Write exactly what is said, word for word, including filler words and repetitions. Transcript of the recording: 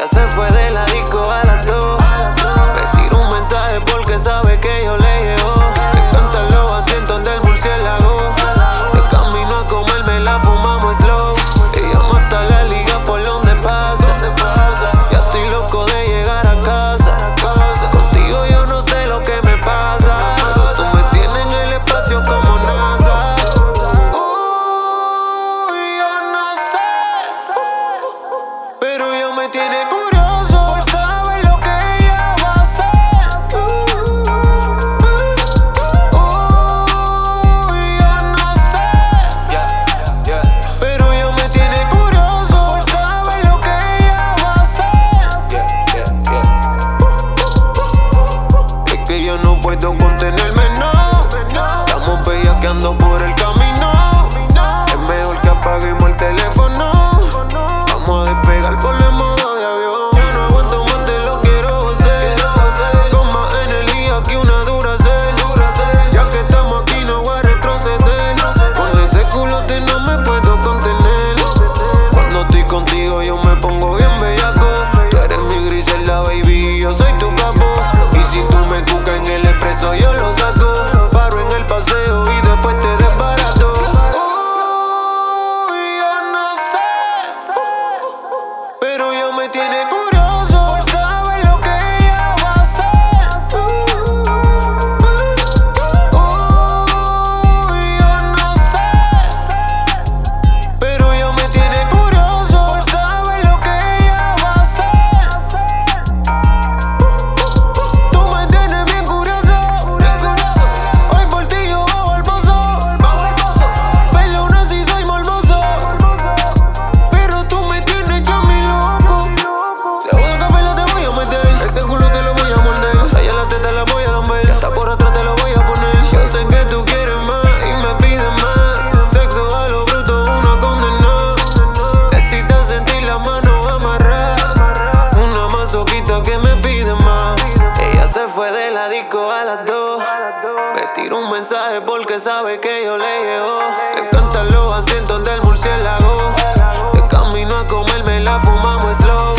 se fue de la disco a las dos. Me tiró un mensaje porque sabe que yo le llego. Le encantan los asientos del murciélago. De camino a comerme la fumamos slow. Ella mata la liga por donde pasa. Ya estoy loco de llegar a casa. Contigo yo no sé lo que me pasa. Tú me tienes en el espacio como NASA. Uy, yo no sé, pero ella me tiene curioso por saber lo que ella va a hacer. Uy, yo no sé, pero ella me tiene curioso por saber lo que ella va a hacer. Es que yo no puedo contenerme, no. Estamos bellaqueando por el camino. Es mejor que apaguemos el teléfono. Vamos a despegar por el modo de avión. Ya no aguanto más, te lo quiero hacer. Con más energía que una Duracell. Ya que estamos aquí no voy a retroceder. Con ese culote no me puedo contener. Cuando estoy contigo yo me pongo bien bellaco. Tú eres mi Griselda, baby, y yo soy tu capo. Y si tú me cucas en el expreso yo lo saco. Paro en el paseo y después te desbarato. Uy, yo no sé, pero ella me tiene curioso por saber lo que ella va a hacer. Uy, yo no sé, pero ella me tiene curioso por saber lo que ella va a hacer. Tú me tienes bien curioso. Hoy por ti yo bajo al pozo. Perdona si soy morboso, pero tú me tienes ya mi loco. Si hago de café la te voy a meter. Ese culo te lo voy a morder. Allá la teta la voy a lamber. Y hasta por atrás te lo voy a poner. Yo sé que tú quieres más y me pides más. Sexo a lo bruto, una condena. Necesitas sentir la mano amarrar. Una masoquita que me pide más. Ella se fue de la disco a las dos. Me tiró un mensaje porque sabe que yo le llego. Le encantan los asientos del murciélago. De camino a comerme la fumamos slow.